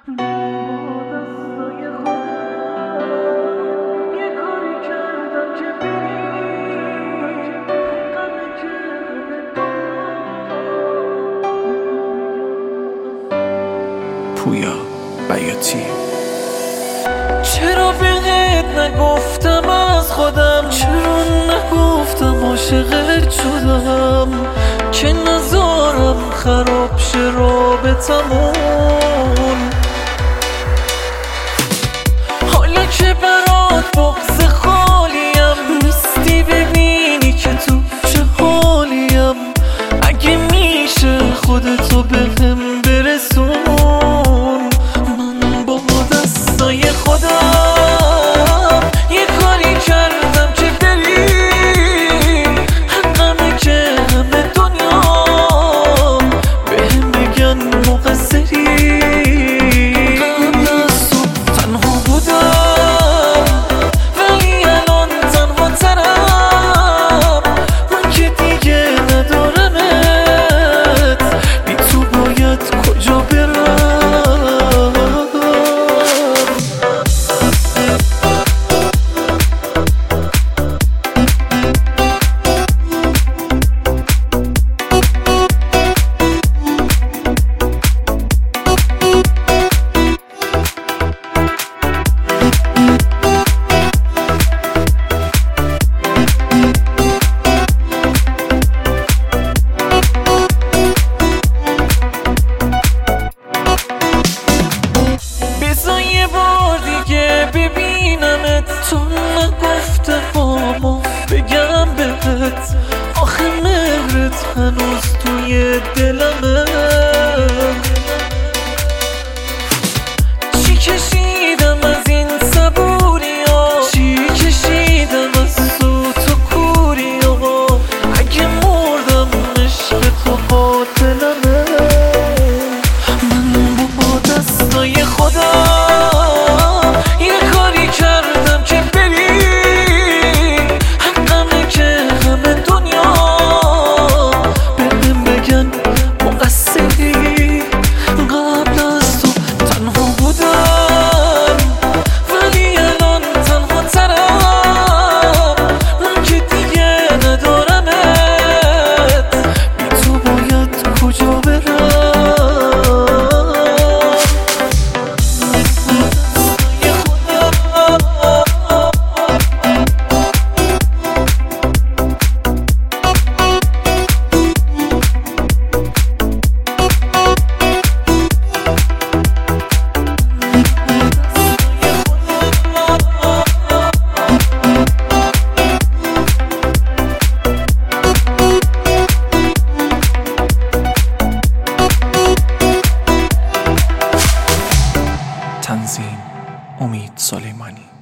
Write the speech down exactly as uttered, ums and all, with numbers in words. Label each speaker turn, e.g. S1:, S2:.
S1: پویا بیاتی.
S2: چرا بهت نگفتم از خودم، چرا نگفتم عاشقت شدم، که نذارم خراب شه رابطمون. حالا که برات بغض خالیم، نیستی ببینی که تو چه حالیم. اگه میشه خودتو بهم برسون، من با دستای خودم یه کاری کردم که بری. حقمه که همه دنیا بهم بگن مقصری. قبل از تو تنها بودم ولی الان تنها ترم. من که دیگه ندارمت، بی تو باید کجا برم. بذار یه بار دیگه ببینمت، تو نگفته بامو بگم بهت. آخه مهرت هنوز توی دلمه. چی کشیدم از این صبوریا، چی کشیدم از سوت و کوریا. اگه مردم عشق تو قاتلمه. من با دستای خودم یه کاری کردم که بری. حقمه که همه دنیا بهم بگن مقصری. قبل از تو تنها بودم ولی الان تنها ترم. من که دیگه ندارمت، بی تو باید کجا برم.
S1: تنظیم امید سلیمانی.